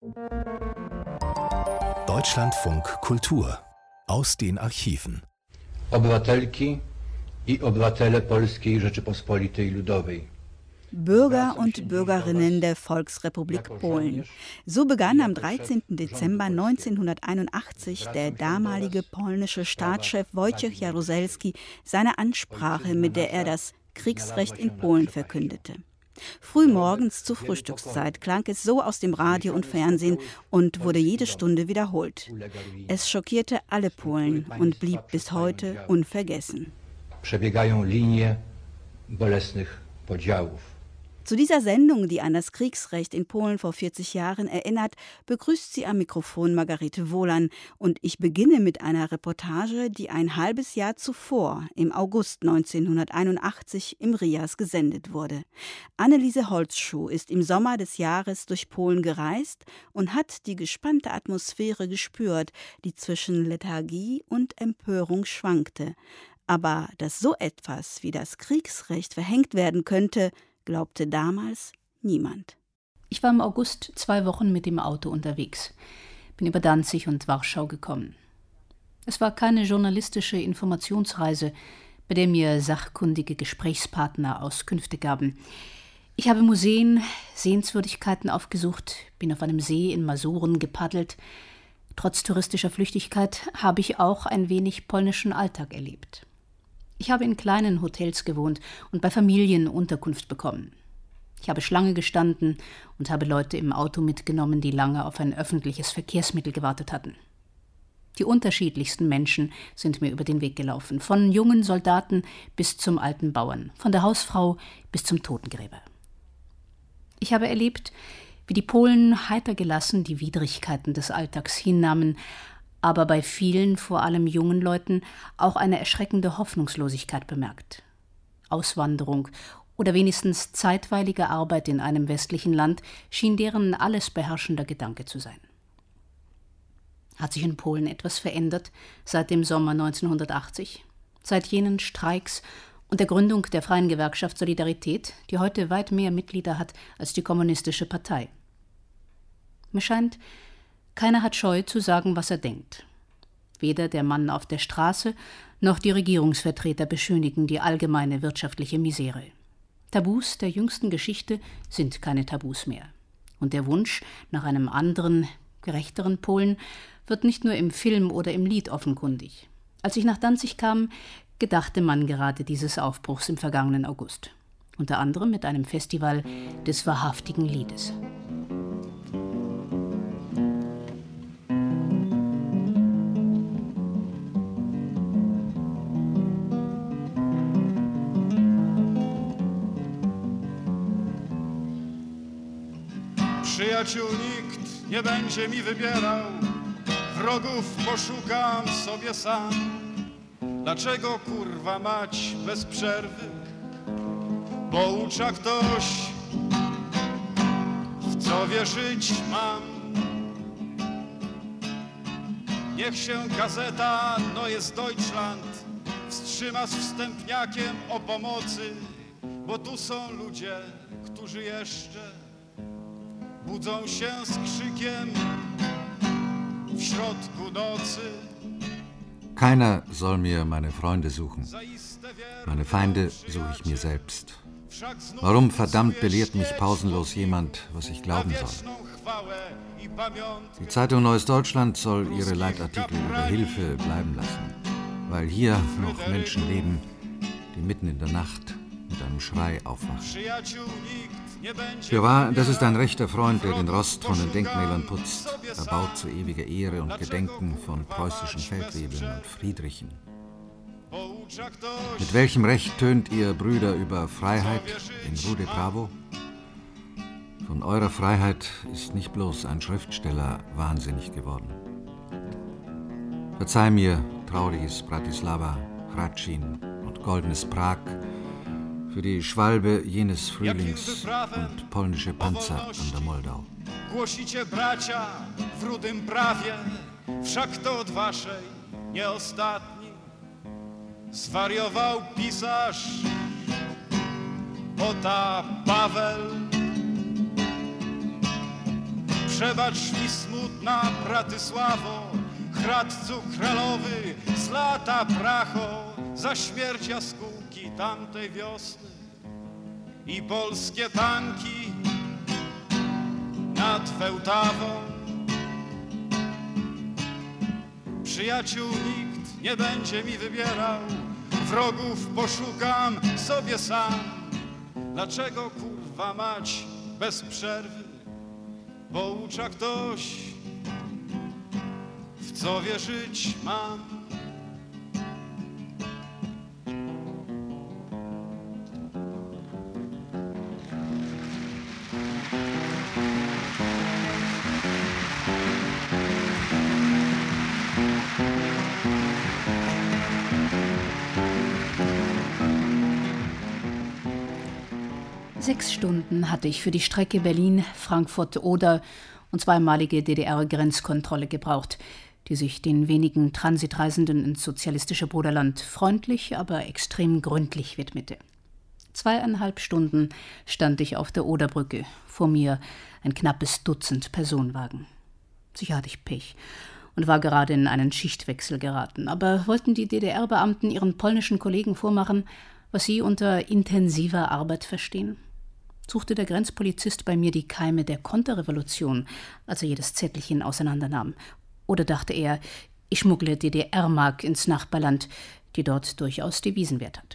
Deutschlandfunk Kultur aus den Archiven. Obywatelki i obywatele Polskiej Rzeczypospolitej Ludowej. Bürger und Bürgerinnen der Volksrepublik Polen. So begann am 13. Dezember 1981 der damalige polnische Staatschef Wojciech Jaruzelski seine Ansprache, mit der er das Kriegsrecht in Polen verkündete. Frühmorgens zur Frühstückszeit klang es so aus dem Radio und Fernsehen und wurde jede Stunde wiederholt. Es schockierte alle Polen und blieb bis heute unvergessen. Przebiegają linie bolesnych podziałów. Zu dieser Sendung, die an das Kriegsrecht in Polen vor 40 Jahren erinnert, begrüßt sie am Mikrofon Margarete Wohlan. Und ich beginne mit einer Reportage, die ein halbes Jahr zuvor, im August 1981, im RIAS gesendet wurde. Anneliese Holzschuh ist im Sommer des Jahres durch Polen gereist und hat die gespannte Atmosphäre gespürt, die zwischen Lethargie und Empörung schwankte. Aber dass so etwas wie das Kriegsrecht verhängt werden könnte, glaubte damals niemand. Ich war im August 2 Wochen mit dem Auto unterwegs, bin über Danzig und Warschau gekommen. Es war keine journalistische Informationsreise, bei der mir sachkundige Gesprächspartner Auskünfte gaben. Ich habe Museen, Sehenswürdigkeiten aufgesucht, bin auf einem See in Masuren gepaddelt. Trotz touristischer Flüchtigkeit habe ich auch ein wenig polnischen Alltag erlebt. Ich habe in kleinen Hotels gewohnt und bei Familien Unterkunft bekommen. Ich habe Schlange gestanden und habe Leute im Auto mitgenommen, die lange auf ein öffentliches Verkehrsmittel gewartet hatten. Die unterschiedlichsten Menschen sind mir über den Weg gelaufen, von jungen Soldaten bis zum alten Bauern, von der Hausfrau bis zum Totengräber. Ich habe erlebt, wie die Polen heiter gelassen die Widrigkeiten des Alltags hinnahmen, aber bei vielen, vor allem jungen Leuten, auch eine erschreckende Hoffnungslosigkeit bemerkt. Auswanderung oder wenigstens zeitweilige Arbeit in einem westlichen Land schien deren alles beherrschender Gedanke zu sein. Hat sich in Polen etwas verändert seit dem Sommer 1980, seit jenen Streiks und der Gründung der Freien Gewerkschaft Solidarität, die heute weit mehr Mitglieder hat als die Kommunistische Partei? Mir scheint, keiner hat Scheu zu sagen, was er denkt. Weder der Mann auf der Straße noch die Regierungsvertreter beschönigen die allgemeine wirtschaftliche Misere. Tabus der jüngsten Geschichte sind keine Tabus mehr. Und der Wunsch nach einem anderen, gerechteren Polen wird nicht nur im Film oder im Lied offenkundig. Als ich nach Danzig kam, gedachte man gerade dieses Aufbruchs im vergangenen August. Unter anderem mit einem Festival des wahrhaftigen Liedes. Przyjaciół nikt nie będzie mi wybierał, wrogów poszukam sobie sam. Dlaczego kurwa mać bez przerwy poucza ktoś, w co wierzyć mam? Niech się gazeta Neues Deutschland wstrzyma z wstępniakiem o pomocy, bo tu są ludzie, którzy jeszcze budzą się z krzykiem w środku nocy. Keiner soll mir meine Freunde suchen. Meine Feinde suche ich mir selbst. Warum verdammt belehrt mich pausenlos jemand, was ich glauben soll? Die Zeitung Neues Deutschland soll ihre Leitartikel über Hilfe bleiben lassen, weil hier noch Menschen leben, die mitten in der Nacht mit einem Schrei aufwachen. Fürwahr, das ist ein rechter Freund, der den Rost von den Denkmälern putzt, erbaut zu ewiger Ehre und Gedenken von preußischen Feldwebeln und Friedrichen. Mit welchem Recht tönt ihr, Brüder, über Freiheit in Rude Bravo? Von eurer Freiheit ist nicht bloß ein Schriftsteller wahnsinnig geworden. Verzeih mir, trauriges Bratislava, Hradschin und goldenes Prag, für die Schwalbe jenes Frühlings und polnische Panzer an der Moldau. Głosicie bracia w rudym prawie, wszak to od waszej nie ostatni. Zwariował pisarz Ota Paweł. Przebacz mi smutna Pratysławo, Hradcu kralowy z lata pracho, za śmierć jaskółki tamtej wiosny i polskie tanki nad Wełtawą. Przyjaciół nikt nie będzie mi wybierał, wrogów poszukam sobie sam. Dlaczego kurwa mać bez przerwy poucza ktoś, w co wierzyć mam? Sechs Stunden hatte ich für die Strecke Berlin-Frankfurt-Oder und zweimalige DDR-Grenzkontrolle gebraucht, die sich den wenigen Transitreisenden ins sozialistische Bruderland freundlich, aber extrem gründlich widmete. 2,5 Stunden stand ich auf der Oderbrücke, vor mir ein knappes Dutzend Personenwagen. Sicher hatte ich Pech und war gerade in einen Schichtwechsel geraten, aber wollten die DDR-Beamten ihren polnischen Kollegen vormachen, was sie unter intensiver Arbeit verstehen? Suchte der Grenzpolizist bei mir die Keime der Konterrevolution, als er jedes Zettelchen auseinandernahm? Oder dachte er, ich schmuggle DDR-Mark ins Nachbarland, die dort durchaus Devisenwert hat?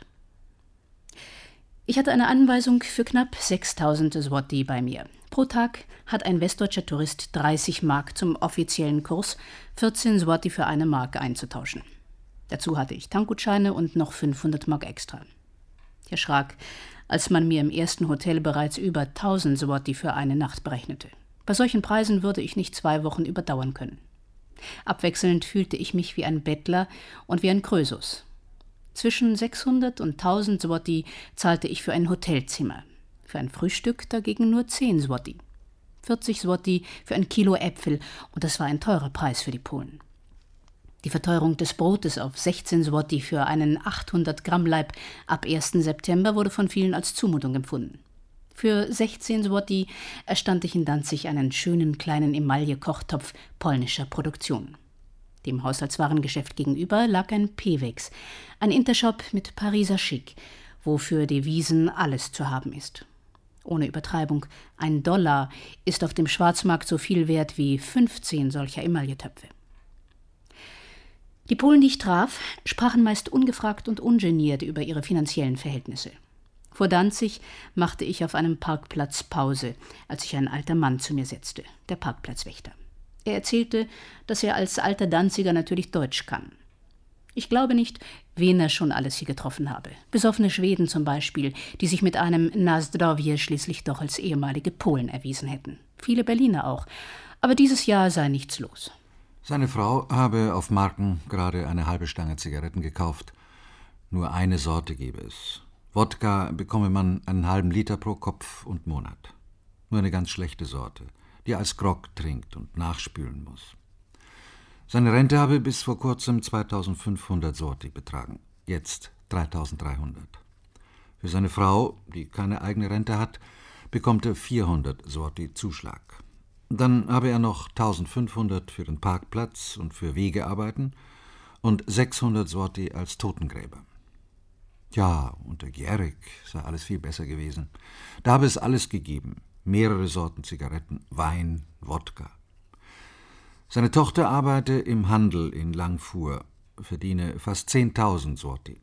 Ich hatte eine Anweisung für knapp 6.000 Zloty bei mir. Pro Tag hat ein westdeutscher Tourist 30 Mark zum offiziellen Kurs, 14 Zloty für 1 Mark einzutauschen. Dazu hatte ich Tankgutscheine und noch 500 Mark extra. Ich erschrak, als man mir im ersten Hotel bereits über 1.000 Zloty für eine Nacht berechnete. Bei solchen Preisen würde ich nicht 2 Wochen überdauern können. Abwechselnd fühlte ich mich wie ein Bettler und wie ein Krösus. Zwischen 600 und 1.000 Zloty zahlte ich für ein Hotelzimmer. Für ein Frühstück dagegen nur 10 Zloty. 40 Zloty für ein Kilo Äpfel, und das war ein teurer Preis für die Polen. Die Verteuerung des Brotes auf 16 Zloty für einen 800-Gramm-Leib ab 1. September wurde von vielen als Zumutung empfunden. Für 16 Zloty erstand ich in Danzig einen schönen kleinen Emaille-Kochtopf polnischer Produktion. Dem Haushaltswarengeschäft gegenüber lag ein Pewex, ein Intershop mit Pariser Chic, wo für Devisen alles zu haben ist. Ohne Übertreibung, $1 ist auf dem Schwarzmarkt so viel wert wie 15 solcher Emailletöpfe. Die Polen, die ich traf, sprachen meist ungefragt und ungeniert über ihre finanziellen Verhältnisse. Vor Danzig machte ich auf einem Parkplatz Pause, als sich ein alter Mann zu mir setzte, der Parkplatzwächter. Er erzählte, dass er als alter Danziger natürlich Deutsch kann. Ich glaube nicht, wen er schon alles hier getroffen habe. Besoffene Schweden zum Beispiel, die sich mit einem Na zdrowie schließlich doch als ehemalige Polen erwiesen hätten. Viele Berliner auch. Aber dieses Jahr sei nichts los. Seine Frau habe auf Marken gerade eine halbe Stange Zigaretten gekauft. Nur eine Sorte gebe es. Wodka bekomme man einen halben Liter pro Kopf und Monat. Nur eine ganz schlechte Sorte, die er als Grog trinkt und nachspülen muss. Seine Rente habe bis vor kurzem 2.500 Zloty betragen, jetzt 3.300. Für seine Frau, die keine eigene Rente hat, bekommt er 400 Zloty Zuschlag. Dann habe er noch 1.500 für den Parkplatz und für Wegearbeiten und 600 Zloty als Totengräber. Ja, unter Gierig sei alles viel besser gewesen. Da habe es alles gegeben, mehrere Sorten Zigaretten, Wein, Wodka. Seine Tochter arbeite im Handel in Langfuhr, verdiene fast 10.000 Zloty.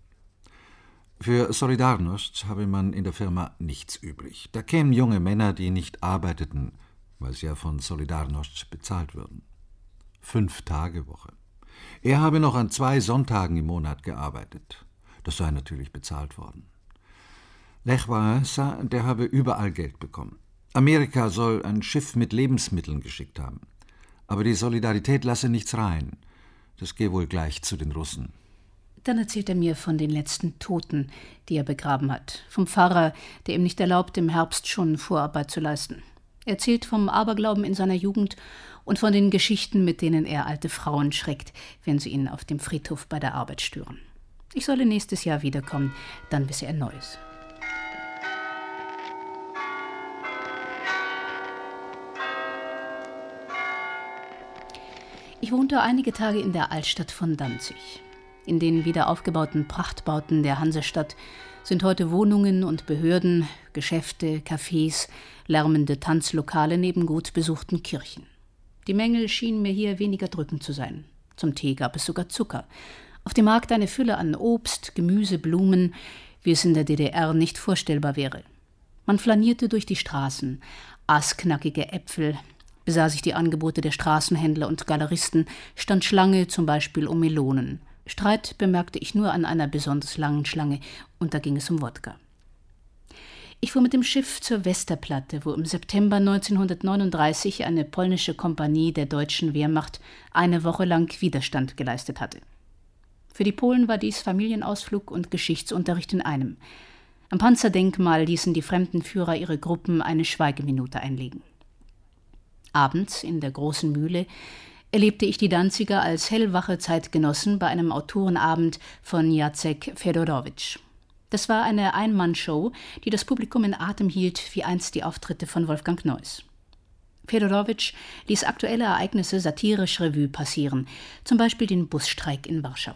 Für Solidarność habe man in der Firma nichts übrig. Da kämen junge Männer, die nicht arbeiteten, weil sie ja von Solidarność bezahlt würden. 5-Tage-Woche. Er habe noch an 2 Sonntagen im Monat gearbeitet. Das sei natürlich bezahlt worden. Lech Wałęsa, der habe überall Geld bekommen. Amerika soll ein Schiff mit Lebensmitteln geschickt haben. Aber die Solidarität lasse nichts rein. Das gehe wohl gleich zu den Russen. Dann erzählt er mir von den letzten Toten, die er begraben hat. Vom Pfarrer, der ihm nicht erlaubt, im Herbst schon Vorarbeit zu leisten. Er erzählt vom Aberglauben in seiner Jugend und von den Geschichten, mit denen er alte Frauen schreckt, wenn sie ihn auf dem Friedhof bei der Arbeit stören. Ich solle nächstes Jahr wiederkommen, dann wisse er Neues. wohnte einige Tage in der Altstadt von Danzig. In den wieder aufgebauten Prachtbauten der Hansestadt sind heute Wohnungen und Behörden, Geschäfte, Cafés, lärmende Tanzlokale neben gut besuchten Kirchen. Die Mängel schienen mir hier weniger drückend zu sein. Zum Tee gab es sogar Zucker. Auf dem Markt eine Fülle an Obst, Gemüse, Blumen, wie es in der DDR nicht vorstellbar wäre. Man flanierte durch die Straßen, aß knackige Äpfel, besah sich die Angebote der Straßenhändler und Galeristen, stand Schlange zum Beispiel um Melonen. Streit bemerkte ich nur an einer besonders langen Schlange, und da ging es um Wodka. Ich fuhr mit dem Schiff zur Westerplatte, wo im September 1939 eine polnische Kompanie der deutschen Wehrmacht eine Woche lang Widerstand geleistet hatte. Für die Polen war dies Familienausflug und Geschichtsunterricht in einem. Am Panzerdenkmal ließen die Fremdenführer ihre Gruppen eine Schweigeminute einlegen. Abends in der großen Mühle erlebte ich die Danziger als hellwache Zeitgenossen bei einem Autorenabend von Jacek Fedorowicz. Das war eine Ein-Mann-Show, die das Publikum in Atem hielt, wie einst die Auftritte von Wolfgang Neuss. Fedorowicz ließ aktuelle Ereignisse satirisch Revue passieren, zum Beispiel den Busstreik in Warschau.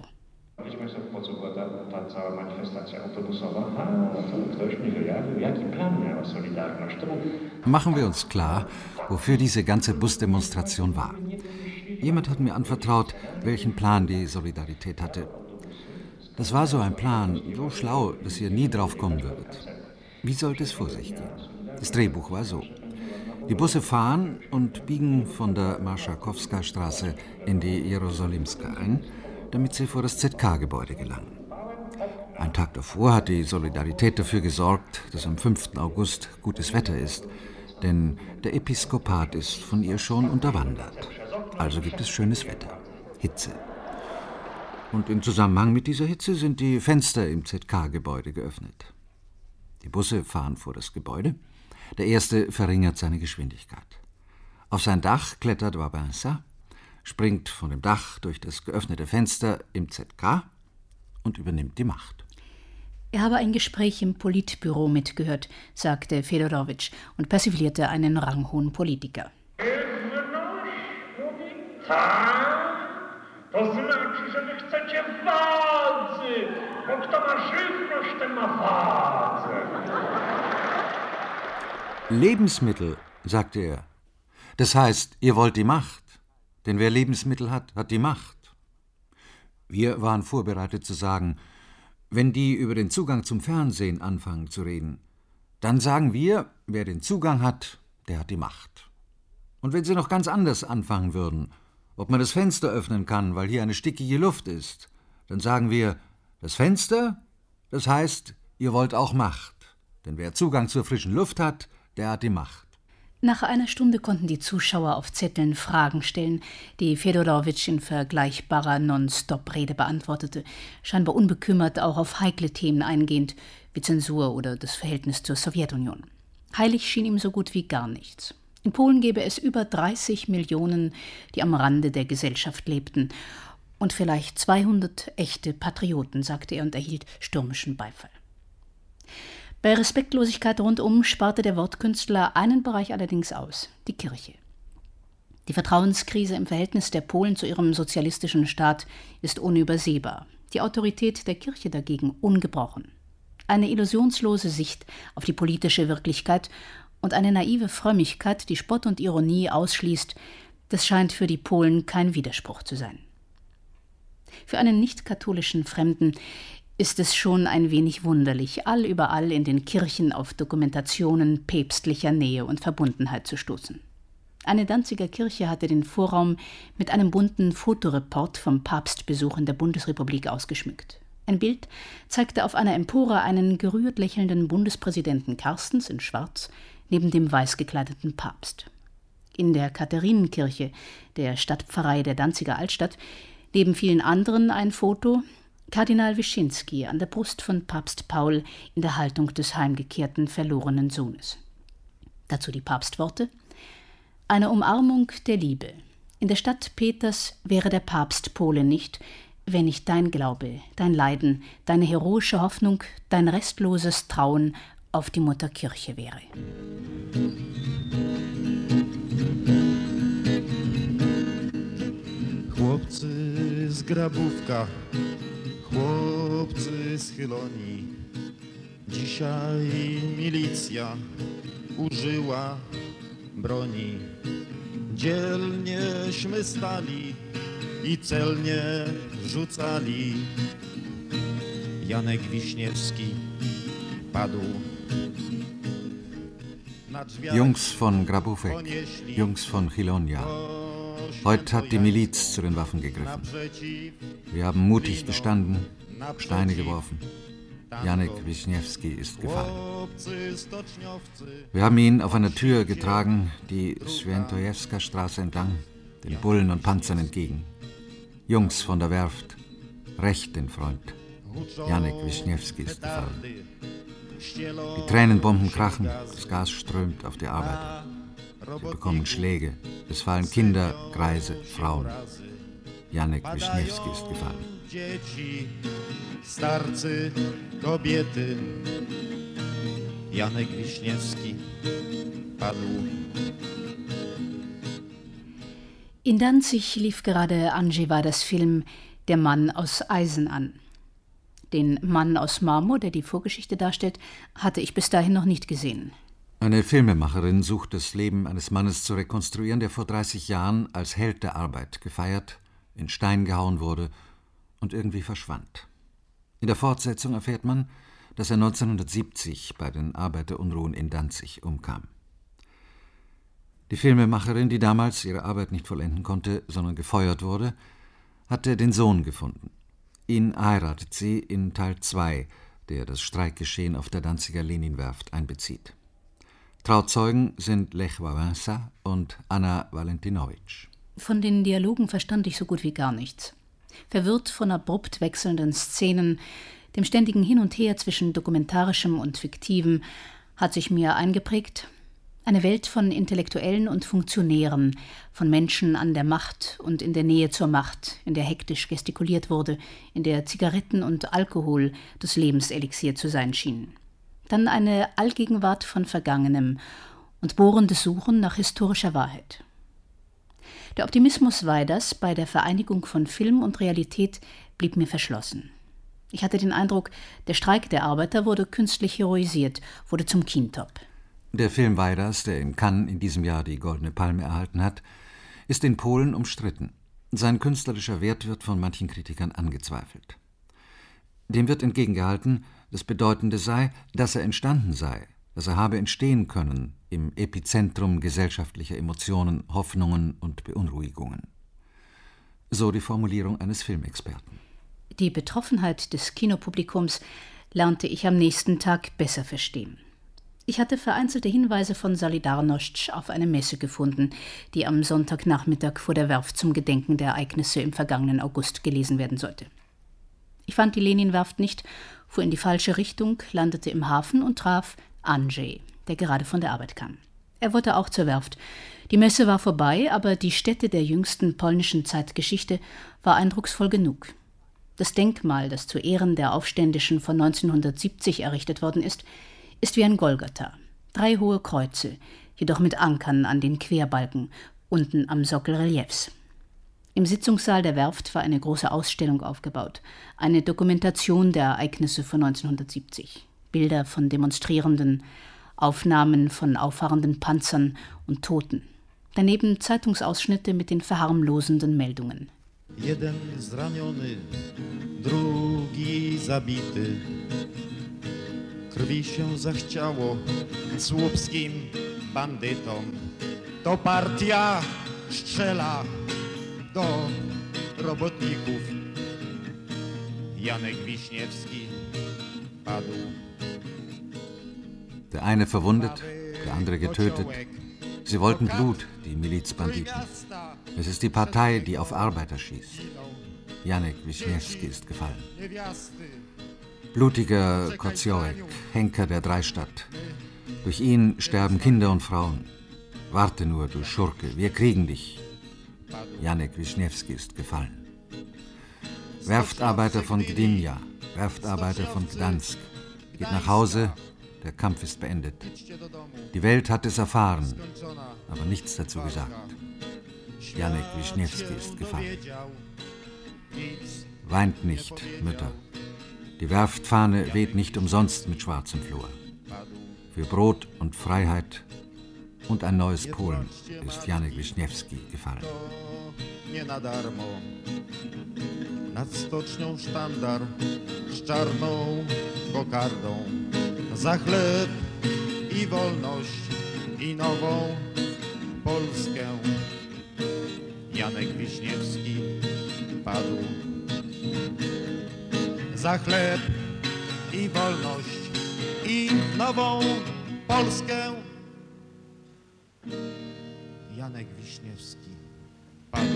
Machen wir uns klar, wofür diese ganze Busdemonstration war. Jemand hat mir anvertraut, welchen Plan die Solidarität hatte. Das war so ein Plan, so schlau, dass ihr nie drauf kommen würdet. Wie sollte es vor sich gehen? Das Drehbuch war so. Die Busse fahren und biegen von der Marschakowska-Straße in die Jerosolimska ein, damit sie vor das ZK-Gebäude gelangen. Ein Tag davor hat die Solidarität dafür gesorgt, dass am 5. August gutes Wetter ist, denn der Episkopat ist von ihr schon unterwandert. Also gibt es schönes Wetter, Hitze. Und im Zusammenhang mit dieser Hitze sind die Fenster im ZK-Gebäude geöffnet. Die Busse fahren vor das Gebäude. Der erste verringert seine Geschwindigkeit. Auf sein Dach klettert Wałęsa, springt von dem Dach durch das geöffnete Fenster im ZK und übernimmt die Macht. Er habe ein Gespräch im Politbüro mitgehört, sagte Fedorowicz und persiflierte einen ranghohen Politiker. To znaczy, że wy chcecie władzy, bo kto ma żywność, ten ma władzę. Lebensmittel, sagte er. Das heißt, ihr wollt die Macht. Denn wer Lebensmittel hat, hat die Macht. Wir waren vorbereitet zu sagen, wenn die über den Zugang zum Fernsehen anfangen zu reden, dann sagen wir, wer den Zugang hat, der hat die Macht. Und wenn sie noch ganz anders anfangen würden, ob man das Fenster öffnen kann, weil hier eine stickige Luft ist, dann sagen wir, das Fenster, das heißt, ihr wollt auch Macht. Denn wer Zugang zur frischen Luft hat, der hat die Macht. Nach einer Stunde konnten die Zuschauer auf Zetteln Fragen stellen, die Fedorowicz in vergleichbarer Non-Stop-Rede beantwortete, scheinbar unbekümmert auch auf heikle Themen eingehend, wie Zensur oder das Verhältnis zur Sowjetunion. Heilig schien ihm so gut wie gar nichts. In Polen gäbe es über 30 Millionen, die am Rande der Gesellschaft lebten. Und vielleicht 200 echte Patrioten, sagte er und erhielt stürmischen Beifall. Bei Respektlosigkeit rundum sparte der Wortkünstler einen Bereich allerdings aus, die Kirche. Die Vertrauenskrise im Verhältnis der Polen zu ihrem sozialistischen Staat ist unübersehbar. Die Autorität der Kirche dagegen ungebrochen. Eine illusionslose Sicht auf die politische Wirklichkeit und eine naive Frömmigkeit, die Spott und Ironie ausschließt, das scheint für die Polen kein Widerspruch zu sein. Für einen nicht-katholischen Fremden ist es schon ein wenig wunderlich, allüberall in den Kirchen auf Dokumentationen päpstlicher Nähe und Verbundenheit zu stoßen. Eine Danziger Kirche hatte den Vorraum mit einem bunten Fotoreport vom Papstbesuch in der Bundesrepublik ausgeschmückt. Ein Bild zeigte auf einer Empore einen gerührt lächelnden Bundespräsidenten Carstens in Schwarz neben dem weiß gekleideten Papst. In der Katharinenkirche, der Stadtpfarrei der Danziger Altstadt, neben vielen anderen ein Foto, Kardinal Wyszynski an der Brust von Papst Paul in der Haltung des heimgekehrten verlorenen Sohnes. Dazu die Papstworte: Eine Umarmung der Liebe. In der Stadt Peters wäre der Papst Pole nicht, wenn nicht dein Glaube, dein Leiden, deine heroische Hoffnung, dein restloses Trauen auf die Mutter Kirche wäre. Chłopcy z Grabówka, chłopcy z Chylonii. Dzisiaj milicja użyła broni. Dzielnieśmy stali i celnie rzucali. Janek Wiśniewski padł. Jungs von Grabówek, Jungs von Chilonia. Heute hat die Miliz zu den Waffen gegriffen. Wir haben mutig gestanden, Steine geworfen. Janek Wiśniewski ist gefallen. Wir haben ihn auf einer Tür getragen, die Swiętojewska-Straße entlang, den Bullen und Panzern entgegen. Jungs von der Werft, rächt den Freund. Janek Wiśniewski ist gefallen. Die Tränenbomben krachen, das Gas strömt auf die Arbeiter. Sie bekommen Schläge, es fallen Kinder, Greise, Frauen. Janek Wiśniewski ist gefallen. Dzieci, starcy, kobiety. Janek Wiśniewski padł. In Danzig lief gerade Andrzej Wajdas Film Der Mann aus Eisen an. Den Mann aus Marmor, der die Vorgeschichte darstellt, hatte ich bis dahin noch nicht gesehen. Eine Filmemacherin sucht das Leben eines Mannes zu rekonstruieren, der vor 30 Jahren als Held der Arbeit gefeiert, in Stein gehauen wurde und irgendwie verschwand. In der Fortsetzung erfährt man, dass er 1970 bei den Arbeiterunruhen in Danzig umkam. Die Filmemacherin, die damals ihre Arbeit nicht vollenden konnte, sondern gefeuert wurde, hatte den Sohn gefunden. Ihn heiratet sie in Teil 2, der das Streikgeschehen auf der Danziger Leninwerft einbezieht. Trauzeugen sind Lech Wałęsa und Anna Walentinowicz. Von den Dialogen verstand ich so gut wie gar nichts. Verwirrt von abrupt wechselnden Szenen, dem ständigen Hin und Her zwischen dokumentarischem und fiktivem, hat sich mir eingeprägt: eine Welt von Intellektuellen und Funktionären, von Menschen an der Macht und in der Nähe zur Macht, in der hektisch gestikuliert wurde, in der Zigaretten und Alkohol das Lebenselixier zu sein schienen. Dann eine Allgegenwart von Vergangenem und bohrendes Suchen nach historischer Wahrheit. Der Optimismus Wajdas bei der Vereinigung von Film und Realität blieb mir verschlossen. Ich hatte den Eindruck, der Streik der Arbeiter wurde künstlich heroisiert, wurde zum Kintop. Der Film Wajdas, der in Cannes in diesem Jahr die Goldene Palme erhalten hat, ist in Polen umstritten. Sein künstlerischer Wert wird von manchen Kritikern angezweifelt. Dem wird entgegengehalten, das Bedeutende sei, dass er entstanden sei, dass er habe entstehen können im Epizentrum gesellschaftlicher Emotionen, Hoffnungen und Beunruhigungen. So die Formulierung eines Filmexperten. Die Betroffenheit des Kinopublikums lernte ich am nächsten Tag besser verstehen. Ich hatte vereinzelte Hinweise von Solidarność auf eine Messe gefunden, die am Sonntagnachmittag vor der Werft zum Gedenken der Ereignisse im vergangenen August gelesen werden sollte. Ich fand die Leninwerft nicht, fuhr in die falsche Richtung, landete im Hafen und traf Andrzej, der gerade von der Arbeit kam. Er wollte auch zur Werft. Die Messe war vorbei, aber die Stätte der jüngsten polnischen Zeitgeschichte war eindrucksvoll genug. Das Denkmal, das zu Ehren der Aufständischen von 1970 errichtet worden ist wie ein Golgatha. 3 hohe Kreuze, jedoch mit Ankern an den Querbalken, unten am Sockel Reliefs. Im Sitzungssaal der Werft war eine große Ausstellung aufgebaut, eine Dokumentation der Ereignisse von 1970. Bilder von Demonstrierenden, Aufnahmen von auffahrenden Panzern und Toten. Daneben Zeitungsausschnitte mit den verharmlosenden Meldungen. Jeden zraniony, drugi zabity. Krwi się zachciało słupskim bandytom. To partia strzela do robotników. Janek Wiśniewski padł. Der eine verwundet, der andere getötet. Sie wollten Blut, die Milizbanditen. Es ist die Partei, die auf Arbeiter schießt. Janek Wiśniewski ist gefallen. Blutiger Kociołek, Henker der Dreistadt. Durch ihn sterben Kinder und Frauen. Warte nur, du Schurke, wir kriegen dich. Janek Wiśniewski ist gefallen. Werftarbeiter von Gdynia, Werftarbeiter von Gdansk. Geht nach Hause, der Kampf ist beendet. Die Welt hat es erfahren, aber nichts dazu gesagt. Janek Wiśniewski ist gefallen. Weint nicht, Mütter. Die Werftfahne weht nicht umsonst mit schwarzem Flor. Für Brot und Freiheit und ein neues Polen ist Janek Wiśniewski gefallen. Nie na darmo. Nad stocznią sztandar z czarną kokardą. Za chleb i wolność i nową Polskę. Janek Wiśniewski padł. Za chleb i wolność i nową Polskę. Janek Wiśniewski padł.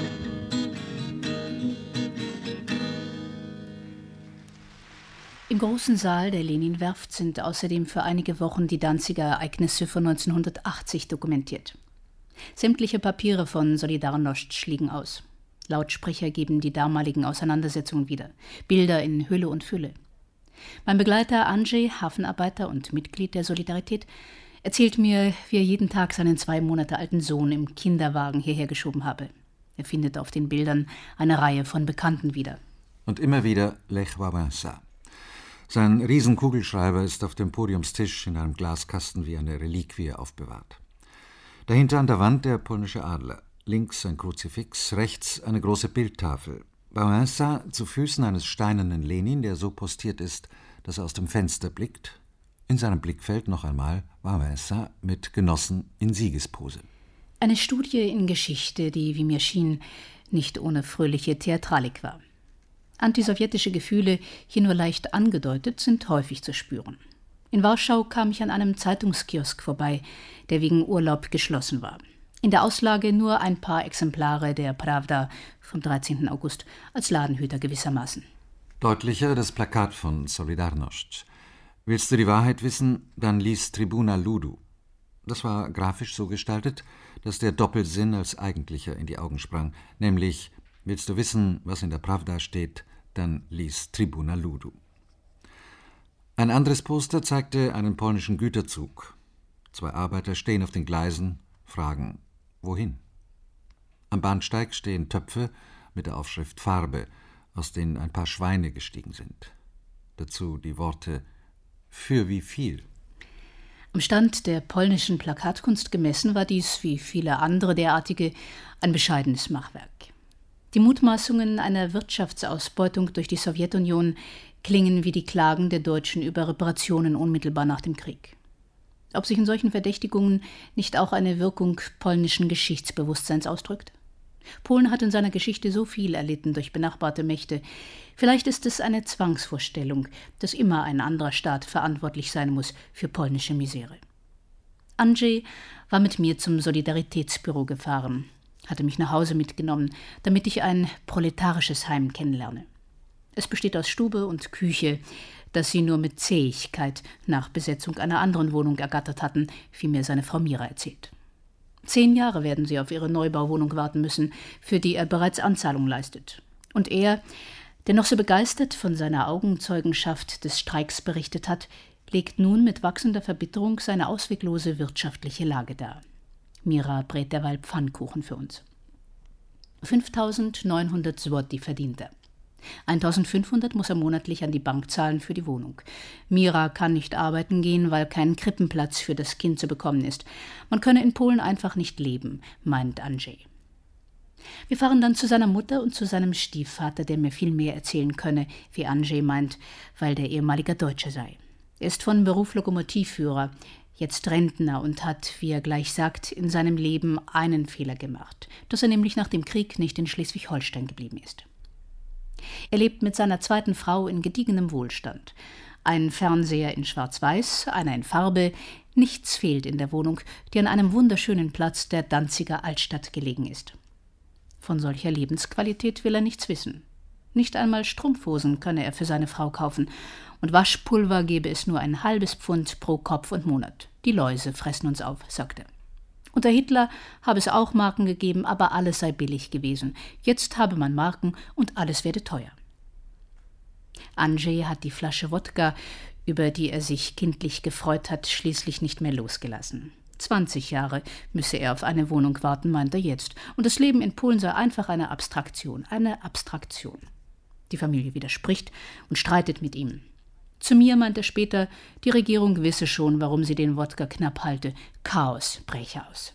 Im großen Saal der Leninwerft sind außerdem für einige Wochen die Danziger Ereignisse von 1980 dokumentiert. Sämtliche Papiere von Solidarność liegen aus. Lautsprecher geben die damaligen Auseinandersetzungen wieder. Bilder in Hülle und Fülle. Mein Begleiter Andrzej, Hafenarbeiter und Mitglied der Solidarität, erzählt mir, wie er jeden Tag seinen 2 Monate alten Sohn im Kinderwagen hierher geschoben habe. Er findet auf den Bildern eine Reihe von Bekannten wieder. Und immer wieder Lech Wałęsa. Sein Riesenkugelschreiber ist auf dem Podiumstisch in einem Glaskasten wie eine Reliquie aufbewahrt. Dahinter an der Wand der polnische Adler. Links ein Kruzifix, rechts eine große Bildtafel. Wałęsa zu Füßen eines steinernen Lenin, der so postiert ist, dass er aus dem Fenster blickt. In seinem Blickfeld noch einmal Wałęsa mit Genossen in Siegespose. Eine Studie in Geschichte, die, wie mir schien, nicht ohne fröhliche Theatralik war. Antisowjetische Gefühle, hier nur leicht angedeutet, sind häufig zu spüren. In Warschau kam ich an einem Zeitungskiosk vorbei, der wegen Urlaub geschlossen war. In der Auslage nur ein paar Exemplare der Prawda vom 13. August, als Ladenhüter gewissermaßen. Deutlicher das Plakat von Solidarność. Willst du die Wahrheit wissen, dann lies Tribuna Ludu. Das war grafisch so gestaltet, dass der Doppelsinn als eigentlicher in die Augen sprang, nämlich, willst du wissen, was in der Prawda steht, dann lies Tribuna Ludu. Ein anderes Poster zeigte einen polnischen Güterzug. 2 Arbeiter stehen auf den Gleisen, fragen, wohin? Am Bahnsteig stehen Töpfe mit der Aufschrift Farbe, aus denen ein paar Schweine gestiegen sind. Dazu die Worte für wie viel? Am Stand der polnischen Plakatkunst gemessen war dies, wie viele andere derartige, ein bescheidenes Machwerk. Die Mutmaßungen einer Wirtschaftsausbeutung durch die Sowjetunion klingen wie die Klagen der Deutschen über Reparationen unmittelbar nach dem Krieg. Ob sich in solchen Verdächtigungen nicht auch eine Wirkung polnischen Geschichtsbewusstseins ausdrückt? Polen hat in seiner Geschichte so viel erlitten durch benachbarte Mächte. Vielleicht ist es eine Zwangsvorstellung, dass immer ein anderer Staat verantwortlich sein muss für polnische Misere. Andrzej war mit mir zum Solidaritätsbüro gefahren, hatte mich nach Hause mitgenommen, damit ich ein proletarisches Heim kennenlerne. Es besteht aus Stube und Küche, das sie nur mit Zähigkeit nach Besetzung einer anderen Wohnung ergattert hatten, wie mir seine Frau Mira erzählt. 10 Jahre werden sie auf ihre Neubauwohnung warten müssen, für die er bereits Anzahlung leistet. Und er, der noch so begeistert von seiner Augenzeugenschaft des Streiks berichtet hat, legt nun mit wachsender Verbitterung seine ausweglose wirtschaftliche Lage dar. Mira brät derweil Pfannkuchen für uns. 5.900 Zloty verdient er. 1.500 muss er monatlich an die Bank zahlen für die Wohnung. Mira kann nicht arbeiten gehen, weil kein Krippenplatz für das Kind zu bekommen ist. Man könne in Polen einfach nicht leben, meint Andrzej. Wir fahren dann zu seiner Mutter und zu seinem Stiefvater, der mir viel mehr erzählen könne, wie Andrzej meint, weil der ehemaliger Deutsche sei. Er ist von Beruf Lokomotivführer, jetzt Rentner und hat, wie er gleich sagt, in seinem Leben einen Fehler gemacht, dass er nämlich nach dem Krieg nicht in Schleswig-Holstein geblieben ist. Er lebt mit seiner zweiten Frau in gediegenem Wohlstand. Ein Fernseher in Schwarz-Weiß, einer in Farbe, nichts fehlt in der Wohnung, die an einem wunderschönen Platz der Danziger Altstadt gelegen ist. Von solcher Lebensqualität will er nichts wissen. Nicht einmal Strumpfhosen könne er für seine Frau kaufen, und Waschpulver gebe es nur ein halbes Pfund pro Kopf und Monat. Die Läuse fressen uns auf, sagt er. Unter Hitler habe es auch Marken gegeben, aber alles sei billig gewesen. Jetzt habe man Marken und alles werde teuer. Andrzej hat die Flasche Wodka, über die er sich kindlich gefreut hat, schließlich nicht mehr losgelassen. 20 Jahre müsse er auf eine Wohnung warten, meint er jetzt. Und das Leben in Polen sei einfach eine Abstraktion, eine Abstraktion. Die Familie widerspricht und streitet mit ihm. Zu mir meint er später, die Regierung wisse schon, warum sie den Wodka knapp halte. Chaos bräche aus.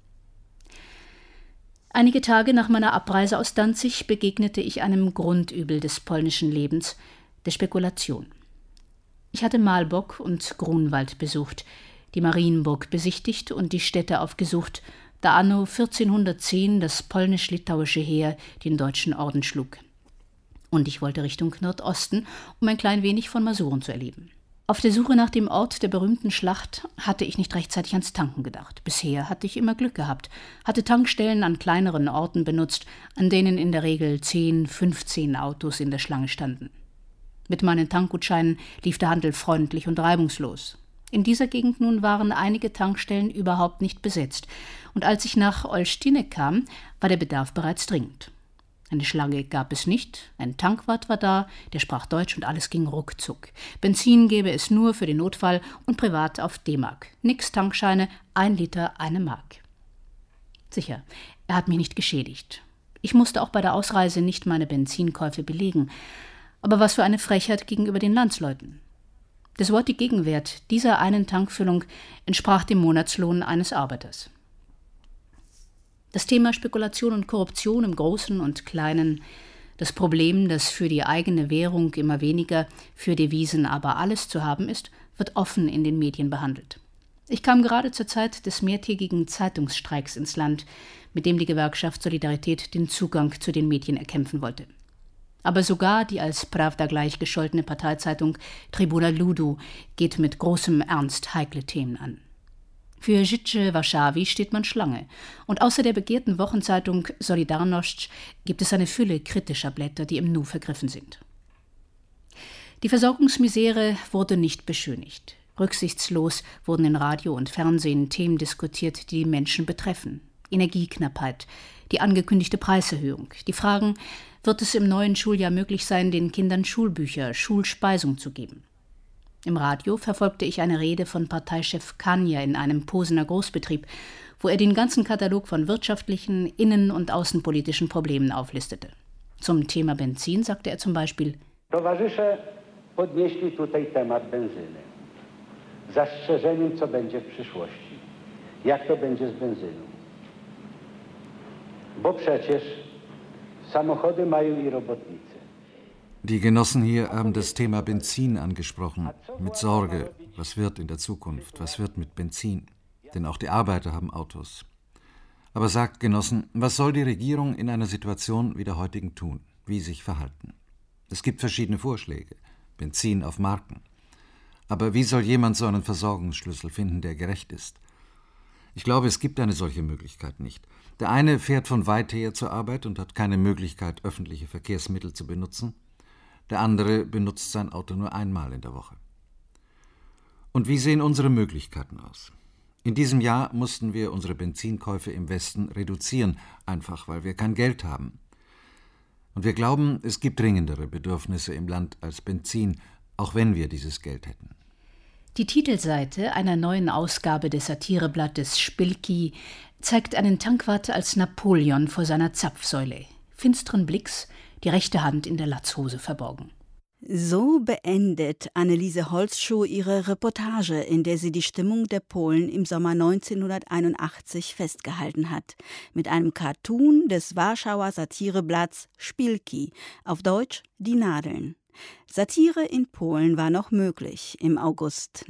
Einige Tage nach meiner Abreise aus Danzig begegnete ich einem Grundübel des polnischen Lebens, der Spekulation. Ich hatte Malbork und Grunwald besucht, die Marienburg besichtigt und die Städte aufgesucht, da anno 1410 das polnisch-litauische Heer den deutschen Orden schlug. Und ich wollte Richtung Nordosten, um ein klein wenig von Masuren zu erleben. Auf der Suche nach dem Ort der berühmten Schlacht hatte ich nicht rechtzeitig ans Tanken gedacht. Bisher hatte ich immer Glück gehabt, hatte Tankstellen an kleineren Orten benutzt, an denen in der Regel 10, 15 Autos in der Schlange standen. Mit meinen Tankgutscheinen lief der Handel freundlich und reibungslos. In dieser Gegend nun waren einige Tankstellen überhaupt nicht besetzt, und als ich nach Olsztyn kam, war der Bedarf bereits dringend. Eine Schlange gab es nicht, ein Tankwart war da, der sprach Deutsch und alles ging ruckzuck. Benzin gäbe es nur für den Notfall und privat auf D-Mark. Nix Tankscheine, 1 Liter, 1 Mark. Sicher, er hat mich nicht geschädigt. Ich musste auch bei der Ausreise nicht meine Benzinkäufe belegen. Aber was für eine Frechheit gegenüber den Landsleuten. Das Wort die Gegenwert dieser einen Tankfüllung entsprach dem Monatslohn eines Arbeiters. Das Thema Spekulation und Korruption im Großen und Kleinen, das Problem, dass für die eigene Währung immer weniger, für Devisen aber alles zu haben ist, wird offen in den Medien behandelt. Ich kam gerade zur Zeit des mehrtägigen Zeitungsstreiks ins Land, mit dem die Gewerkschaft Solidarität den Zugang zu den Medien erkämpfen wollte. Aber sogar die als Prawda gleichgescholtene Parteizeitung Tribuna Ludu geht mit großem Ernst heikle Themen an. Für Życie Warszawy steht man Schlange, und außer der begehrten Wochenzeitung Solidarność gibt es eine Fülle kritischer Blätter, die im Nu vergriffen sind. Die Versorgungsmisere wurde nicht beschönigt. Rücksichtslos wurden in Radio und Fernsehen Themen diskutiert, die die Menschen betreffen. Energieknappheit, die angekündigte Preiserhöhung, die Fragen, wird es im neuen Schuljahr möglich sein, den Kindern Schulbücher, Schulspeisung zu geben? Im Radio verfolgte ich eine Rede von Parteichef Kania in einem Posener Großbetrieb, wo er den ganzen Katalog von wirtschaftlichen, innen- und außenpolitischen Problemen auflistete. Zum Thema Benzin sagte er zum Beispiel: Towarzysze podnieśli tutaj temat benzyny. Zastrzeżeniem, co będzie w przyszłości. Jak to będzie z benzyną? Bo przecież samochody mają i robotnicy. Die Genossen hier haben das Thema Benzin angesprochen, mit Sorge, was wird in der Zukunft, was wird mit Benzin, denn auch die Arbeiter haben Autos. Aber sagt, Genossen, was soll die Regierung in einer Situation wie der heutigen tun, wie sich verhalten? Es gibt verschiedene Vorschläge, Benzin auf Marken. Aber wie soll jemand so einen Versorgungsschlüssel finden, der gerecht ist? Ich glaube, es gibt eine solche Möglichkeit nicht. Der eine fährt von weit her zur Arbeit und hat keine Möglichkeit, öffentliche Verkehrsmittel zu benutzen. Der andere benutzt sein Auto nur einmal in der Woche. Und wie sehen unsere Möglichkeiten aus? In diesem Jahr mussten wir unsere Benzinkäufe im Westen reduzieren, einfach weil wir kein Geld haben. Und wir glauben, es gibt dringendere Bedürfnisse im Land als Benzin, auch wenn wir dieses Geld hätten. Die Titelseite einer neuen Ausgabe des Satireblattes Szpilki zeigt einen Tankwart als Napoleon vor seiner Zapfsäule, finsteren Blicks, die rechte Hand in der Latzhose verborgen. So beendet Anneliese Holzschuh ihre Reportage, in der sie die Stimmung der Polen im Sommer 1981 festgehalten hat. Mit einem Cartoon des Warschauer Satireblatts Szpilki, auf Deutsch Die Nadeln. Satire in Polen war noch möglich im August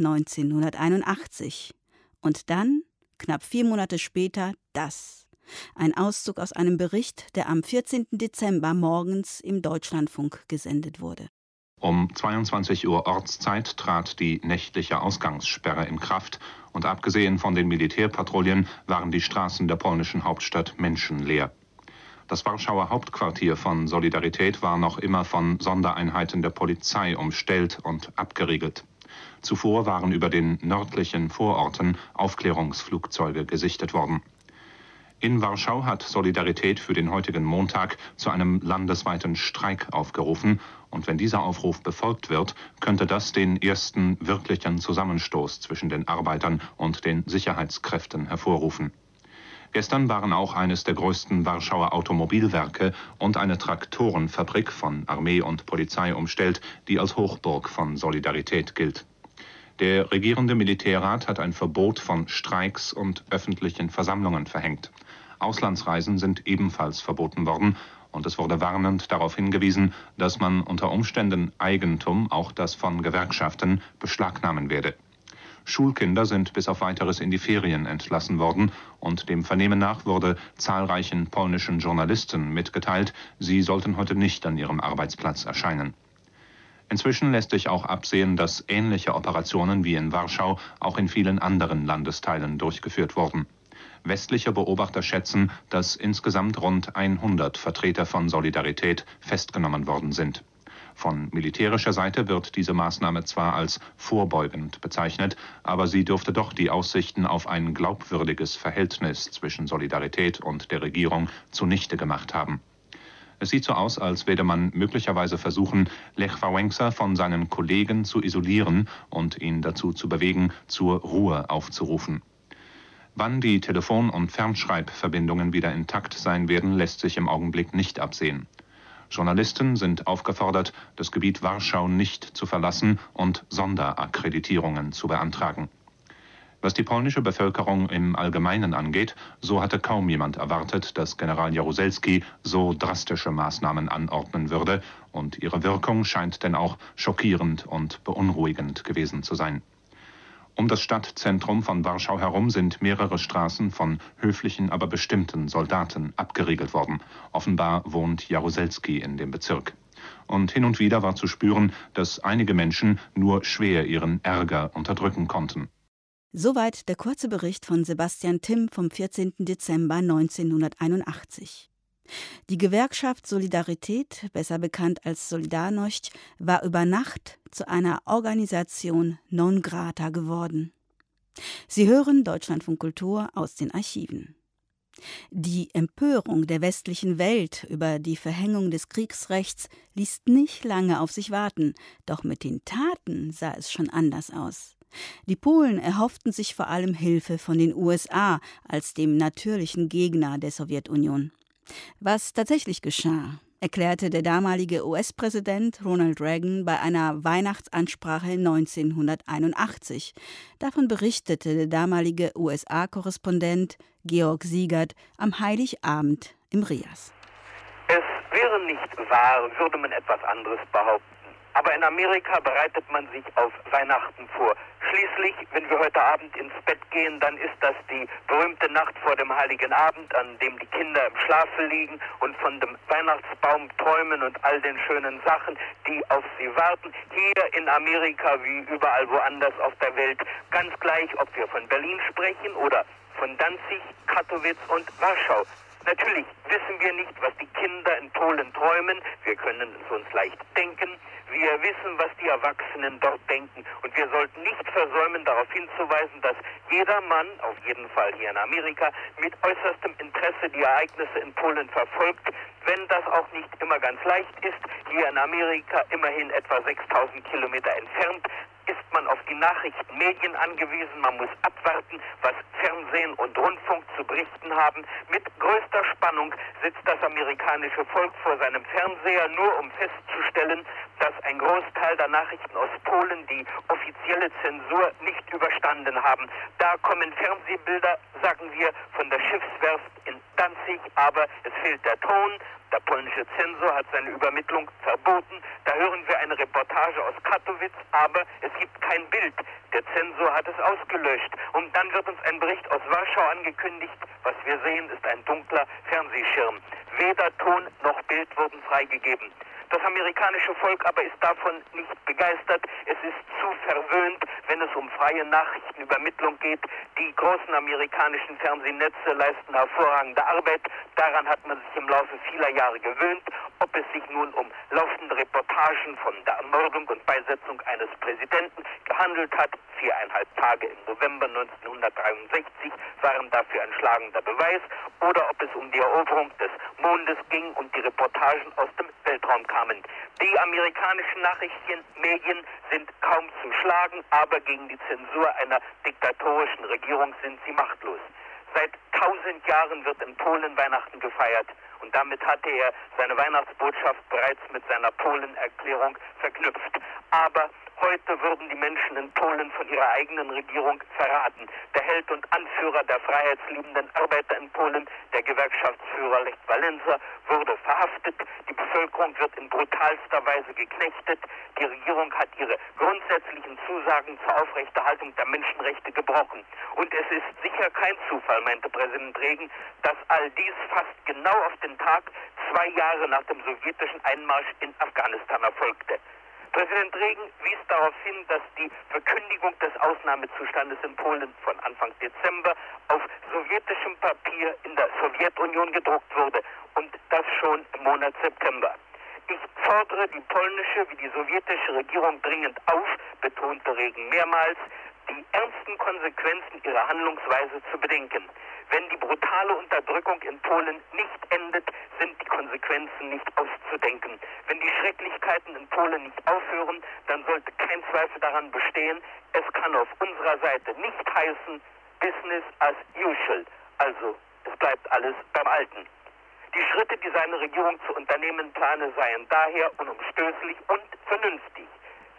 1981. Und dann, knapp 4 Monate später, das. Ein Auszug aus einem Bericht, der am 14. Dezember morgens im Deutschlandfunk gesendet wurde. Um 22 Uhr Ortszeit trat die nächtliche Ausgangssperre in Kraft und abgesehen von den Militärpatrouillen waren die Straßen der polnischen Hauptstadt menschenleer. Das Warschauer Hauptquartier von Solidarität war noch immer von Sondereinheiten der Polizei umstellt und abgeriegelt. Zuvor waren über den nördlichen Vororten Aufklärungsflugzeuge gesichtet worden. In Warschau hat Solidarität für den heutigen Montag zu einem landesweiten Streik aufgerufen. Und wenn dieser Aufruf befolgt wird, könnte das den ersten wirklichen Zusammenstoß zwischen den Arbeitern und den Sicherheitskräften hervorrufen. Gestern waren auch eines der größten Warschauer Automobilwerke und eine Traktorenfabrik von Armee und Polizei umstellt, die als Hochburg von Solidarität gilt. Der regierende Militärrat hat ein Verbot von Streiks und öffentlichen Versammlungen verhängt. Auslandsreisen sind ebenfalls verboten worden und es wurde warnend darauf hingewiesen, dass man unter Umständen Eigentum, auch das von Gewerkschaften, beschlagnahmen werde. Schulkinder sind bis auf Weiteres in die Ferien entlassen worden und dem Vernehmen nach wurde zahlreichen polnischen Journalisten mitgeteilt, sie sollten heute nicht an ihrem Arbeitsplatz erscheinen. Inzwischen lässt sich auch absehen, dass ähnliche Operationen wie in Warschau auch in vielen anderen Landesteilen durchgeführt wurden. Westliche Beobachter schätzen, dass insgesamt rund 100 Vertreter von Solidarität festgenommen worden sind. Von militärischer Seite wird diese Maßnahme zwar als vorbeugend bezeichnet, aber sie dürfte doch die Aussichten auf ein glaubwürdiges Verhältnis zwischen Solidarität und der Regierung zunichte gemacht haben. Es sieht so aus, als werde man möglicherweise versuchen, Lech Wałęsa von seinen Kollegen zu isolieren und ihn dazu zu bewegen, zur Ruhe aufzurufen. Wann die Telefon- und Fernschreibverbindungen wieder intakt sein werden, lässt sich im Augenblick nicht absehen. Journalisten sind aufgefordert, das Gebiet Warschau nicht zu verlassen und Sonderakkreditierungen zu beantragen. Was die polnische Bevölkerung im Allgemeinen angeht, so hatte kaum jemand erwartet, dass General Jaruzelski so drastische Maßnahmen anordnen würde, und ihre Wirkung scheint denn auch schockierend und beunruhigend gewesen zu sein. Um das Stadtzentrum von Warschau herum sind mehrere Straßen von höflichen, aber bestimmten Soldaten abgeriegelt worden. Offenbar wohnt Jaruzelski in dem Bezirk. Und hin und wieder war zu spüren, dass einige Menschen nur schwer ihren Ärger unterdrücken konnten. Soweit der kurze Bericht von Sebastian Timm vom 14. Dezember 1981. Die Gewerkschaft Solidarität, besser bekannt als Solidarność, war über Nacht zu einer Organisation non grata geworden. Sie hören Deutschlandfunk Kultur aus den Archiven. Die Empörung der westlichen Welt über die Verhängung des Kriegsrechts ließ nicht lange auf sich warten, doch mit den Taten sah es schon anders aus. Die Polen erhofften sich vor allem Hilfe von den USA als dem natürlichen Gegner der Sowjetunion. Was tatsächlich geschah, erklärte der damalige US-Präsident Ronald Reagan bei einer Weihnachtsansprache 1981. Davon berichtete der damalige USA-Korrespondent Georg Siegert am Heiligabend im Rias. Es wäre nicht wahr, würde man etwas anderes behaupten. Aber in Amerika bereitet man sich auf Weihnachten vor. Schließlich, wenn wir heute Abend ins Bett gehen, dann ist das die berühmte Nacht vor dem Heiligen Abend, an dem die Kinder im Schlafe liegen und von dem Weihnachtsbaum träumen und all den schönen Sachen, die auf sie warten. Hier in Amerika wie überall woanders auf der Welt, ganz gleich, ob wir von Berlin sprechen oder von Danzig, Katowice und Warschau. Natürlich wissen wir nicht, was die Kinder in Polen träumen. Wir können es uns leicht denken. Wir wissen, was die Erwachsenen dort denken. Und wir sollten nicht versäumen, darauf hinzuweisen, dass jeder Mann, auf jeden Fall hier in Amerika, mit äußerstem Interesse die Ereignisse in Polen verfolgt. Wenn das auch nicht immer ganz leicht ist, hier in Amerika immerhin etwa 6000 Kilometer entfernt, ist man auf die Nachrichtenmedien angewiesen. Man muss abwarten, was Fernsehen und Rundfunk zu berichten haben. Mit größter Spannung sitzt das amerikanische Volk vor seinem Fernseher, nur um festzustellen, dass ein Großteil der Nachrichten aus Polen die offizielle Zensur nicht überstanden haben. Da kommen Fernsehbilder, sagen wir, von der Schiffswerft in Danzig, aber es fehlt der Ton. Der polnische Zensor hat seine Übermittlung verboten. Da hören wir eine Reportage aus Katowice, aber es gibt kein Bild. Der Zensor hat es ausgelöscht. Und dann wird uns ein Bericht aus Warschau angekündigt. Was wir sehen, ist ein dunkler Fernsehschirm. Weder Ton noch Bild wurden freigegeben. Das amerikanische Volk aber ist davon nicht begeistert. Es ist zu verwöhnt, wenn es um freie Nachrichtenübermittlung geht. Die großen amerikanischen Fernsehnetze leisten hervorragende Arbeit. Daran hat man sich im Laufe vieler Jahre gewöhnt. Ob es sich nun um laufende Reportagen von der Ermordung und Beisetzung eines Präsidenten gehandelt hat, 4,5 Tage im November 1963 waren dafür ein schlagender Beweis, oder ob es um die Eroberung des Mondes ging und die Reportagen aus dem Weltraum kamen. Die amerikanischen Nachrichtenmedien sind kaum zu schlagen, aber gegen die Zensur einer diktatorischen Regierung sind sie machtlos. Seit 1000 Jahren wird in Polen Weihnachten gefeiert. Und damit hatte er seine Weihnachtsbotschaft bereits mit seiner Polen-Erklärung verknüpft. Aber heute wurden die Menschen in Polen von ihrer eigenen Regierung verraten. Der Held und Anführer der freiheitsliebenden Arbeiter in Polen, der Gewerkschaftsführer Lech Wałęsa, wurde verhaftet. Die Bevölkerung wird in brutalster Weise geknechtet. Die Regierung hat ihre grundsätzlichen Zusagen zur Aufrechterhaltung der Menschenrechte gebrochen. Und es ist sicher kein Zufall, meinte Präsident Reagan, dass all dies fast genau auf den Tag 2 Jahre nach dem sowjetischen Einmarsch in Afghanistan erfolgte. Präsident Reagan wies darauf hin, dass die Verkündigung des Ausnahmezustandes in Polen von Anfang Dezember auf sowjetischem Papier in der Sowjetunion gedruckt wurde und das schon im Monat September. Ich fordere die polnische wie die sowjetische Regierung dringend auf, betonte Reagan mehrmals, die ernsten Konsequenzen ihrer Handlungsweise zu bedenken. Wenn die brutale Unterdrückung in Polen nicht endet, sind die Konsequenzen nicht auszudenken. Wenn die Schrecklichkeiten in Polen nicht aufhören, dann sollte kein Zweifel daran bestehen, es kann auf unserer Seite nicht heißen Business as usual. Also, es bleibt alles beim Alten. Die Schritte, die seine Regierung zu unternehmen plane, seien daher unumstößlich und vernünftig.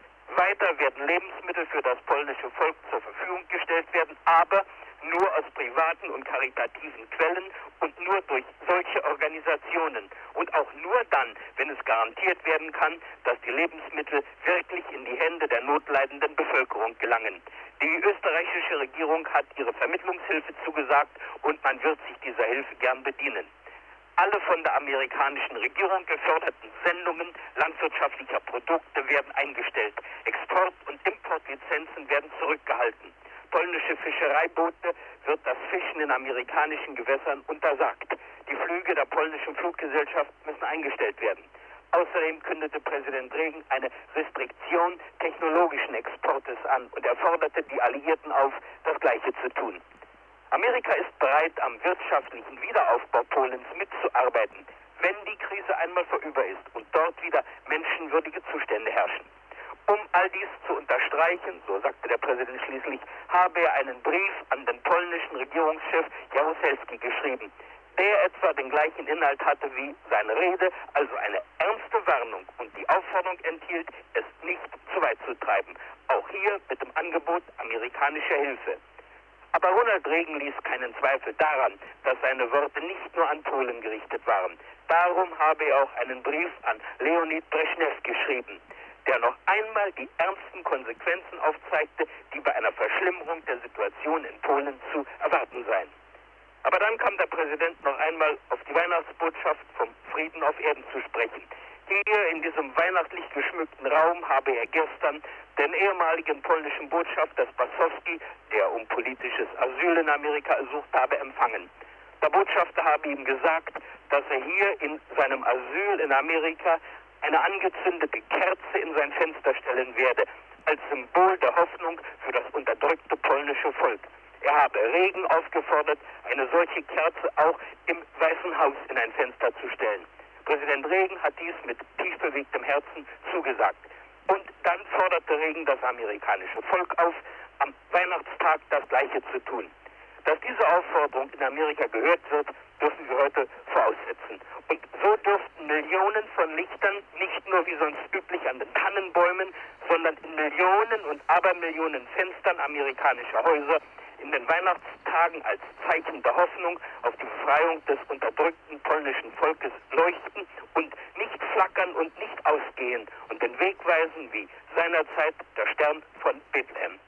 Weiter werden Lebensmittel für das polnische Volk zur Verfügung gestellt werden, aber nur aus privaten und karitativen Quellen und nur durch solche Organisationen. Und auch nur dann, wenn es garantiert werden kann, dass die Lebensmittel wirklich in die Hände der notleidenden Bevölkerung gelangen. Die österreichische Regierung hat ihre Vermittlungshilfe zugesagt und man wird sich dieser Hilfe gern bedienen. Alle von der amerikanischen Regierung geförderten Sendungen landwirtschaftlicher Produkte werden eingestellt. Export- und Importlizenzen werden zurückgehalten. Polnische Fischereiboote wird das Fischen in amerikanischen Gewässern untersagt. Die Flüge der polnischen Fluggesellschaft müssen eingestellt werden. Außerdem kündete Präsident Reagan eine Restriktion technologischen Exportes an und er forderte die Alliierten auf, das Gleiche zu tun. Amerika ist bereit, am wirtschaftlichen Wiederaufbau Polens mitzuarbeiten, wenn die Krise einmal vorüber ist und dort wieder menschenwürdige Zustände herrschen. Um all dies zu unterstreichen, so sagte der Präsident schließlich, habe er einen Brief an den polnischen Regierungschef Jaruzelski geschrieben, der etwa den gleichen Inhalt hatte wie seine Rede, also eine ernste Warnung und die Aufforderung enthielt, es nicht zu weit zu treiben, auch hier mit dem Angebot amerikanischer Hilfe. Aber Ronald Reagan ließ keinen Zweifel daran, dass seine Worte nicht nur an Polen gerichtet waren. Darum habe er auch einen Brief an Leonid Brezhnev geschrieben, der noch einmal die ernsten Konsequenzen aufzeigte, die bei einer Verschlimmerung der Situation in Polen zu erwarten seien. Aber dann kam der Präsident noch einmal auf die Weihnachtsbotschaft vom Frieden auf Erden zu sprechen. Hier in diesem weihnachtlich geschmückten Raum habe er gestern den ehemaligen polnischen Botschafter Spassowski, der um politisches Asyl in Amerika ersucht habe, empfangen. Der Botschafter habe ihm gesagt, dass er hier in seinem Asyl in Amerika eine angezündete Kerze in sein Fenster stellen werde, als Symbol der Hoffnung für das unterdrückte polnische Volk. Er habe Reagan aufgefordert, eine solche Kerze auch im Weißen Haus in ein Fenster zu stellen. Präsident Reagan hat dies mit tief bewegtem Herzen zugesagt. Und dann forderte Reagan das amerikanische Volk auf, am Weihnachtstag das Gleiche zu tun. Dass diese Aufforderung in Amerika gehört wird, dürfen wir heute voraussetzen. Und so dürften Millionen von Lichtern nicht nur wie sonst üblich an den Tannenbäumen, sondern in Millionen und Abermillionen Fenstern amerikanischer Häuser in den Weihnachtstagen als Zeichen der Hoffnung auf die Befreiung des unterdrückten polnischen Volkes leuchten und nicht flackern und nicht ausgehen und den Weg weisen wie seinerzeit der Stern von Bethlehem.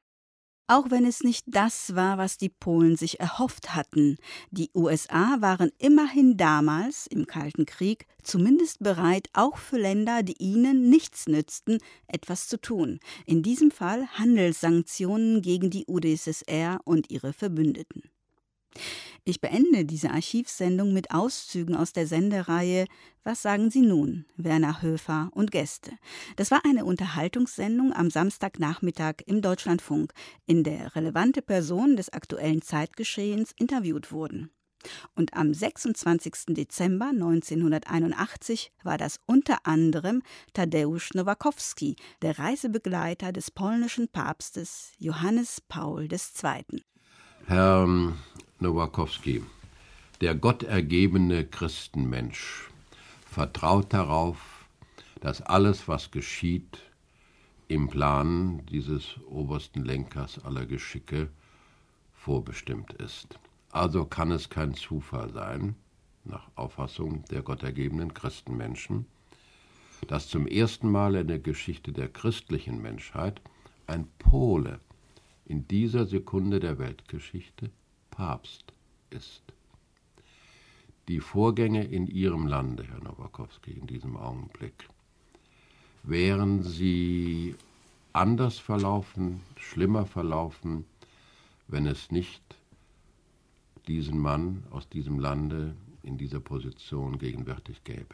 Auch wenn es nicht das war, was die Polen sich erhofft hatten. Die USA waren immerhin damals, im Kalten Krieg, zumindest bereit, auch für Länder, die ihnen nichts nützten, etwas zu tun. In diesem Fall Handelssanktionen gegen die UdSSR und ihre Verbündeten. Ich beende diese Archivsendung mit Auszügen aus der Sendereihe Was sagen Sie nun? Werner Höfer und Gäste. Das war eine Unterhaltungssendung am Samstagnachmittag im Deutschlandfunk, in der relevante Personen des aktuellen Zeitgeschehens interviewt wurden. Und am 26. Dezember 1981 war das unter anderem Tadeusz Nowakowski, der Reisebegleiter des polnischen Papstes Johannes Paul II. Herr Nowakowski, der gottergebene Christenmensch vertraut darauf, dass alles, was geschieht, im Plan dieses obersten Lenkers aller Geschicke vorbestimmt ist. Also kann es kein Zufall sein, nach Auffassung der gottergebenen Christenmenschen, dass zum ersten Mal in der Geschichte der christlichen Menschheit ein Pole in dieser Sekunde der Weltgeschichte Papst ist. Die Vorgänge in Ihrem Lande, Herr Nowakowski, in diesem Augenblick, wären sie anders verlaufen, schlimmer verlaufen, wenn es nicht diesen Mann aus diesem Lande in dieser Position gegenwärtig gäbe?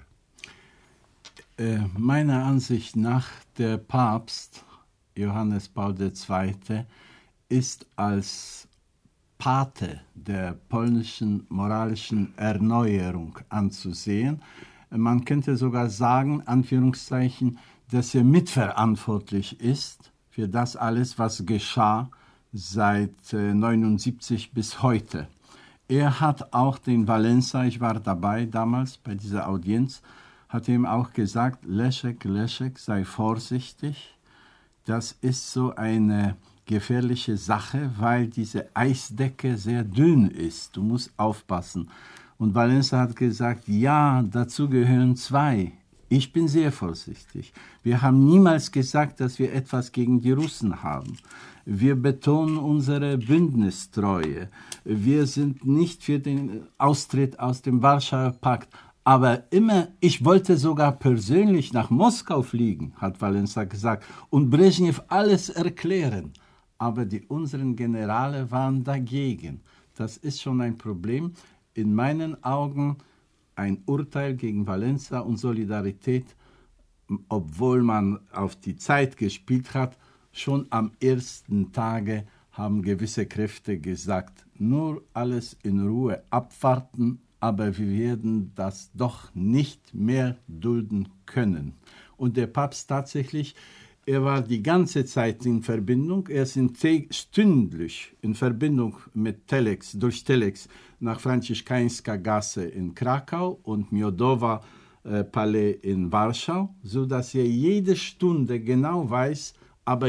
Meiner Ansicht nach, der Papst Johannes Paul II. Ist als Pate der polnischen moralischen Erneuerung anzusehen. Man könnte sogar sagen, Anführungszeichen, dass er mitverantwortlich ist für das alles, was geschah seit 1979 bis heute. Er hat auch den Wałęsa, ich war dabei damals bei dieser Audienz, hat ihm auch gesagt, Leszek, sei vorsichtig, das ist so eine gefährliche Sache, weil diese Eisdecke sehr dünn ist, du musst aufpassen. Und Wałęsa hat gesagt, ja, dazu gehören zwei. Ich bin sehr vorsichtig. Wir haben niemals gesagt, dass wir etwas gegen die Russen haben. Wir betonen unsere Bündnistreue. Wir sind nicht für den Austritt aus dem Warschauer Pakt. Aber immer, ich wollte sogar persönlich nach Moskau fliegen, hat Wałęsa gesagt, und Brezhnev alles erklären. Aber die unseren Generale waren dagegen. Das ist schon ein Problem. In meinen Augen ein Urteil gegen Wałęsa und Solidarität, obwohl man auf die Zeit gespielt hat, schon am ersten Tage haben gewisse Kräfte gesagt, nur alles in Ruhe abwarten, aber wir werden das doch nicht mehr dulden können. Und der Papst tatsächlich, er war die ganze Zeit in Verbindung, er ist stündlich in Verbindung mit Telex, durch Telex nach Franciszkańska Gasse in Krakau und Miodowa Palais in Warschau, sodass er jede Stunde genau weiß, aber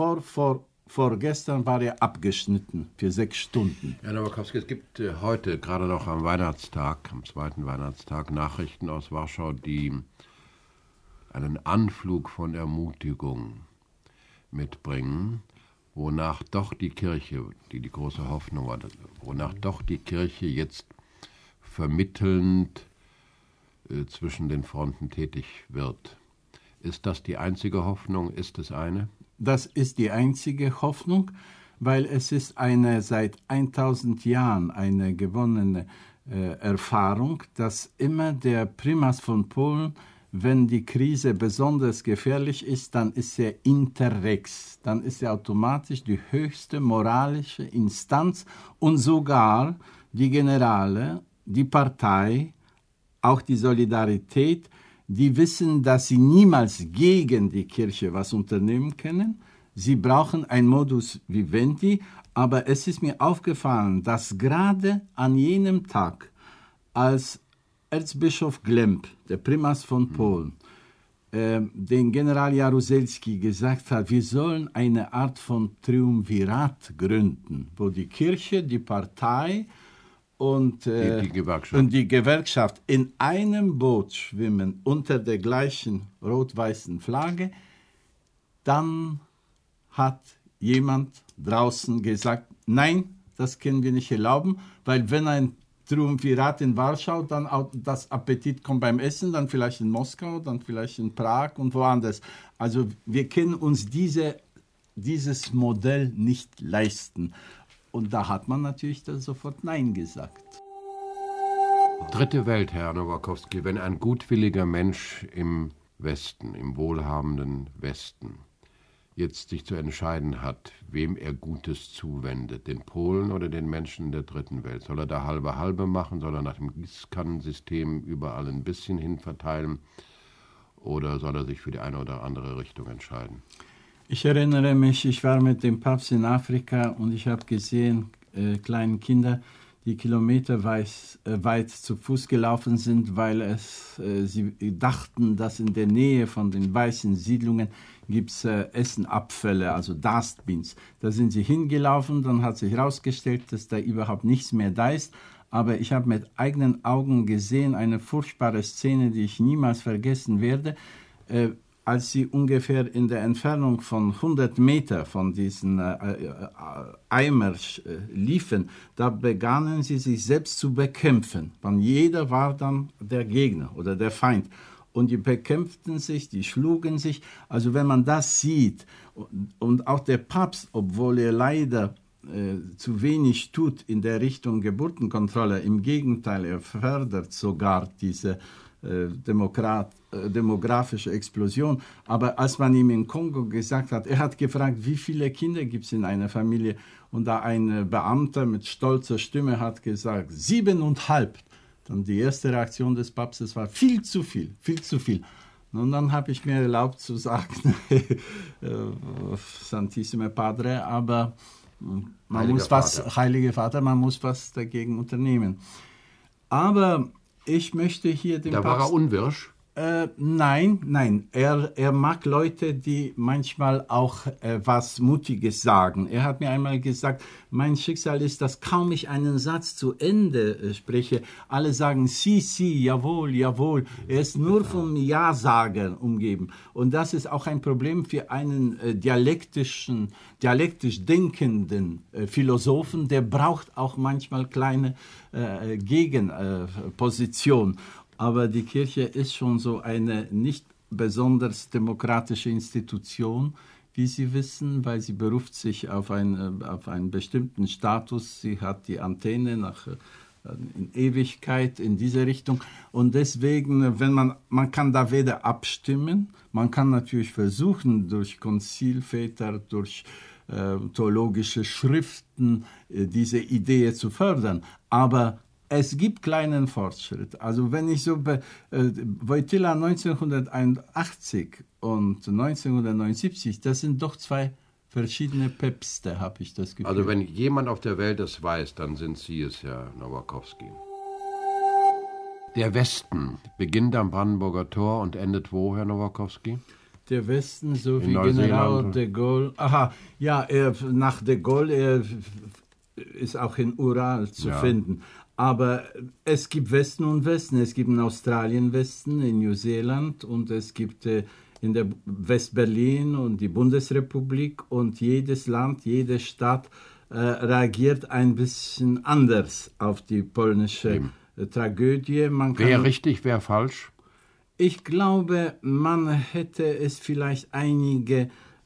vorgestern war er abgeschnitten für 6 Stunden. Herr Nowakowski, es gibt heute, gerade noch am Weihnachtstag, am 2. Weihnachtstag, Nachrichten aus Warschau, die einen Anflug von Ermutigung mitbringen, wonach doch die Kirche, die große Hoffnung war, wonach doch die Kirche jetzt vermittelnd zwischen den Fronten tätig wird. Ist das die einzige Hoffnung? Ist es eine? Das ist die einzige Hoffnung, weil es ist eine seit 1000 Jahren eine gewonnene Erfahrung, dass immer der Primas von Polen, wenn die Krise besonders gefährlich ist, dann ist er inter rex, dann ist er automatisch die höchste moralische Instanz und sogar die Generale, die Partei, auch die Solidarität, die wissen, dass sie niemals gegen die Kirche was unternehmen können. Sie brauchen ein Modus vivendi, aber es ist mir aufgefallen, dass gerade an jenem Tag, als Erzbischof Glemp, der Primas von Polen, den General Jaruzelski gesagt hat, wir sollen eine Art von Triumvirat gründen, wo die Kirche, die Partei und die Gewerkschaft in einem Boot schwimmen unter der gleichen rot-weißen Flagge, dann hat jemand draußen gesagt, nein, das können wir nicht erlauben, weil wenn ein Triumvirat in Warschau, dann auch das Appetit kommt beim Essen, dann vielleicht in Moskau, dann vielleicht in Prag und woanders. Also wir können uns dieses Modell nicht leisten. Und da hat man natürlich dann sofort Nein gesagt. Dritte Welt, Herr Nowakowski, wenn ein gutwilliger Mensch im Westen, im wohlhabenden Westen, jetzt sich zu entscheiden hat, wem er Gutes zuwendet, den Polen oder den Menschen in der dritten Welt. Soll er da halbe machen, soll er nach dem Gießkannensystem überall ein bisschen hin verteilen oder soll er sich für die eine oder andere Richtung entscheiden? Ich erinnere mich, ich war mit dem Papst in Afrika und ich habe gesehen, kleinen Kinder, die kilometerweit zu Fuß gelaufen sind, weil sie dachten, dass in der Nähe von den weißen Siedlungen gibt es Essenabfälle, also Dustbins. Da sind sie hingelaufen, dann hat sich herausgestellt, dass da überhaupt nichts mehr da ist. Aber ich habe mit eigenen Augen gesehen, eine furchtbare Szene, die ich niemals vergessen werde, als sie ungefähr in der Entfernung von 100 Meter von diesen Eimer liefen, da begannen sie sich selbst zu bekämpfen. Jeder war dann der Gegner oder der Feind. Und die bekämpften sich, die schlugen sich. Also wenn man das sieht und auch der Papst, obwohl er leider zu wenig tut in der Richtung Geburtenkontrolle, im Gegenteil, er fördert sogar diese demografische Explosion. Aber als man ihm in Kongo gesagt hat, er hat gefragt, wie viele Kinder gibt es in einer Familie? Und da ein Beamter mit stolzer Stimme hat gesagt, 7,5. Dann die erste Reaktion des Papstes war, viel zu viel, viel zu viel. Und dann habe ich mir erlaubt zu sagen, Santissime Padre, aber Heiliger Vater, man muss was dagegen unternehmen. Aber ich möchte hier den Papst... Da war er unwirsch? Nein. Er mag Leute, die manchmal auch was Mutiges sagen. Er hat mir einmal gesagt, mein Schicksal ist, dass kaum ich einen Satz zu Ende spreche, alle sagen, si, jawohl, jawohl. Er ist nur vom Ja-Sagen umgeben. Und das ist auch ein Problem für einen dialektisch denkenden Philosophen. Der braucht auch manchmal kleine Gegenpositionen. Aber die Kirche ist schon so eine nicht besonders demokratische Institution, wie Sie wissen, weil sie beruft sich auf einen bestimmten Status. Sie hat die Antenne in Ewigkeit in diese Richtung. Und deswegen, man kann da weder abstimmen, man kann natürlich versuchen, durch Konzilväter, durch theologische Schriften diese Idee zu fördern. Aber es gibt kleinen Fortschritt. Also wenn ich so Wojtyła 1981 und 1979, das sind doch zwei verschiedene Päpste, habe ich das Gefühl. Also wenn jemand auf der Welt es weiß, dann sind Sie es, Herr Nowakowski. Der Westen beginnt am Brandenburger Tor und endet wo, Herr Nowakowski? Der Westen, so wie General de Gaulle. Aha, ja, nach de Gaulle, er ist auch in Ural zu finden. Aber es gibt Westen und Westen. Es gibt in Australien Westen, in Neuseeland und es gibt in der West-Berlin und die Bundesrepublik und jedes Land, jede Stadt reagiert ein bisschen anders auf die polnische Tragödie. Wer richtig, wer falsch? Ich glaube, man hätte es vielleicht einige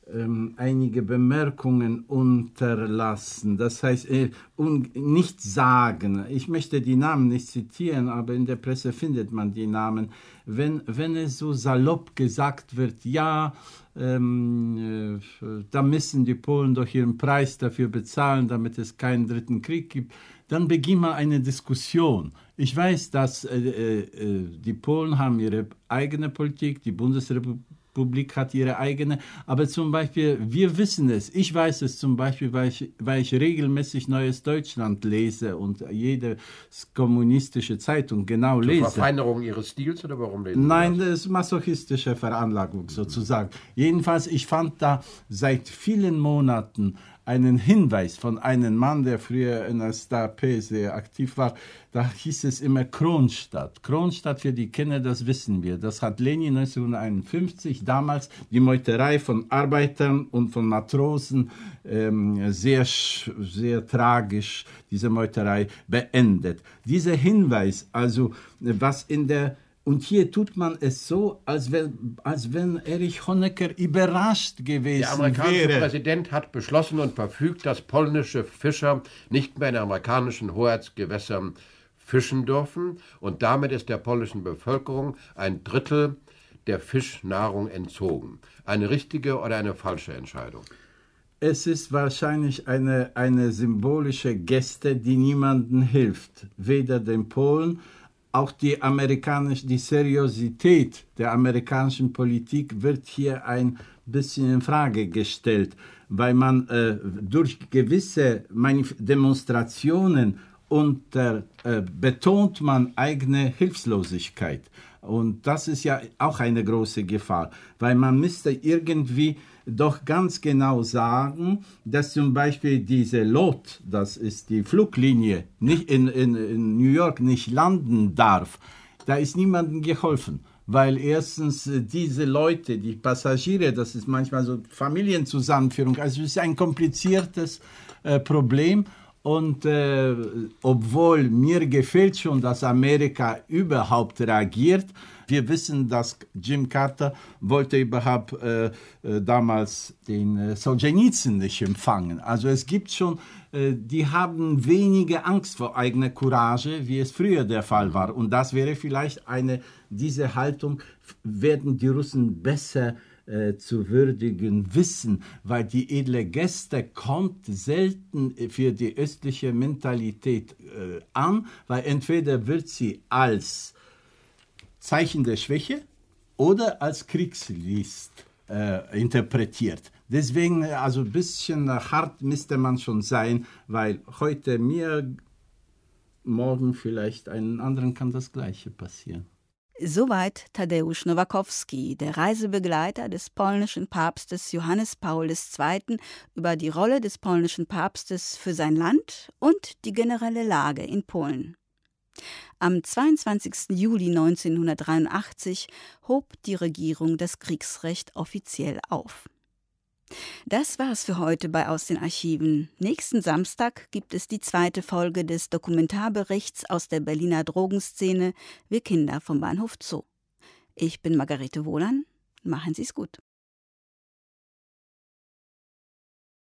Bemerkungen unterlassen, das heißt nicht sagen. Ich möchte die Namen nicht zitieren, aber in der Presse findet man die Namen. Wenn es so salopp gesagt wird, ja, da müssen die Polen doch ihren Preis dafür bezahlen, damit es keinen dritten Krieg gibt, dann beginnt mal eine Diskussion. Ich weiß, dass die Polen haben ihre eigene Politik, die Bundesrepublik hat ihre eigene, aber zum Beispiel, wir wissen es, ich weiß es zum Beispiel, weil ich regelmäßig Neues Deutschland lese und jede kommunistische Zeitung genau lese. Zur Verfeinerung Ihres Stils oder warum lesen Sie das? Nein, das ist masochistische Veranlagung sozusagen. Jedenfalls, ich fand da seit vielen Monaten einen Hinweis von einem Mann, der früher in der StAP sehr aktiv war. Da hieß es immer Kronstadt. Kronstadt, für die Kenner, das wissen wir. Das hat Lenin 1951 damals die Meuterei von Arbeitern und von Matrosen sehr, sehr tragisch, diese Meuterei beendet. Dieser Hinweis, also was in der Und hier tut man es so, als wenn Erich Honecker überrascht gewesen wäre. Der amerikanische Präsident hat beschlossen und verfügt, dass polnische Fischer nicht mehr in amerikanischen Hoheitsgewässern fischen dürfen. Und damit ist der polnischen Bevölkerung 1/3 der Fischnahrung entzogen. Eine richtige oder eine falsche Entscheidung? Es ist wahrscheinlich eine symbolische Geste, die niemandem hilft. Weder den Polen, auch die Seriosität der amerikanischen Politik wird hier ein bisschen in Frage gestellt, weil man durch gewisse Demonstrationen betont man eigene Hilflosigkeit. Und das ist ja auch eine große Gefahr, weil man müsste irgendwie doch ganz genau sagen, dass zum Beispiel diese LOT, das ist die Fluglinie, nicht in New York nicht landen darf. Da ist niemandem geholfen, weil erstens diese Leute, die Passagiere, das ist manchmal so Familienzusammenführung, also es ist ein kompliziertes Problem. Und obwohl mir gefällt schon, dass Amerika überhaupt reagiert, wir wissen, dass Jim Carter wollte überhaupt damals den Solzhenitsyn nicht empfangen. Also es gibt schon, die haben weniger Angst vor eigener Courage, wie es früher der Fall war. Und das wäre vielleicht diese Haltung, werden die Russen besser zu würdigen wissen, weil die edle Geste kommt selten für die östliche Mentalität an, weil entweder wird sie als Zeichen der Schwäche oder als Kriegslist interpretiert. Deswegen, also ein bisschen hart müsste man schon sein, weil heute mir, morgen vielleicht einen anderen kann das Gleiche passieren. Soweit Tadeusz Nowakowski, der Reisebegleiter des polnischen Papstes Johannes Paul II. Über die Rolle des polnischen Papstes für sein Land und die generelle Lage in Polen. Am 22. Juli 1983 hob die Regierung das Kriegsrecht offiziell auf. Das war's für heute bei Aus den Archiven. Nächsten Samstag gibt es die zweite Folge des Dokumentarberichts aus der Berliner Drogenszene Wir Kinder vom Bahnhof Zoo. Ich bin Margarete Wohlan. Machen Sie's gut.